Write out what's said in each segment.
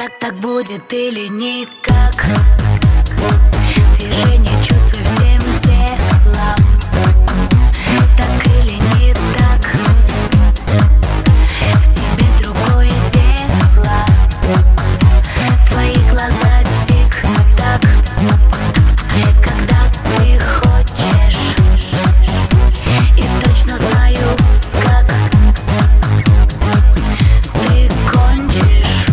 Так будет или никак. Движение чувствуй всем телом. Так или не так. В тебе другое дело. Твои глаза тик-так. Когда ты хочешь, и точно знаю, как ты кончишь.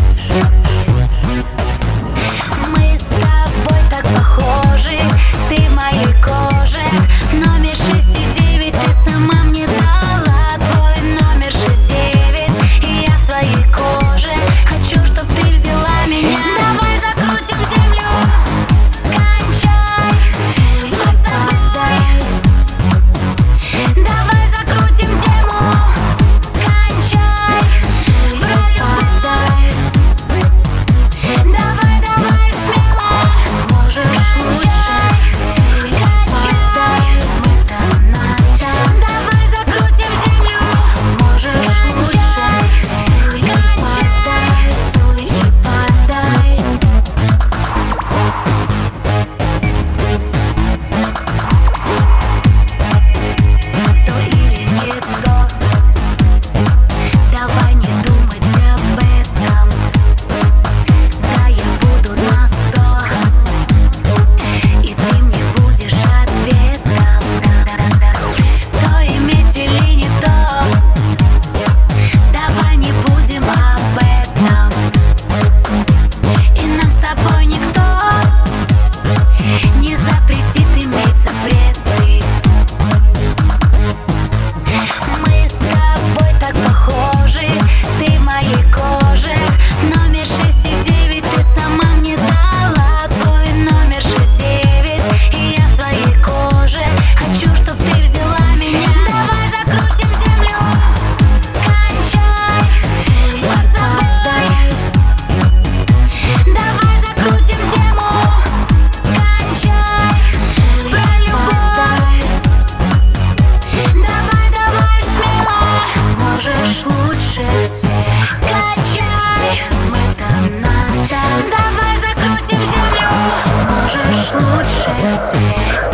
Мы с тобой так похожи, ты в моей коже. Номер 6,9 ты сама мне дала. Твой номер 6,9, и я в твоей коже. Хочу, чтоб ты взяла меня. Давай закрутим землю, кончай под собой. Давай закрутим тему, кончай про любовь. Давай, давай смело, можешь лучше, качай. Давай закрутим землю, можешь лучше, качай. Суй и подай. То или не то. Давай не думать об этом. Да, я буду на 100, и ты мне будешь ответом. То иметь или не то. Давай не будем об этом. И нам с тобой никто не запретит иметь запреты. Мы с тобой так похожи, ты в моей коже. Номер 6,9 ты сама мне дала. Твой номер 6,9, и я в твоей коже. Хочу, чтоб ты взяла меня. Давай закрутим землю, кончай под собой. Давай закрутим тему, кончай про любовь. Давай, давай смело, можешь лучше всех, качай. Это надо. Давай закрутим землю, можешь лучше всех.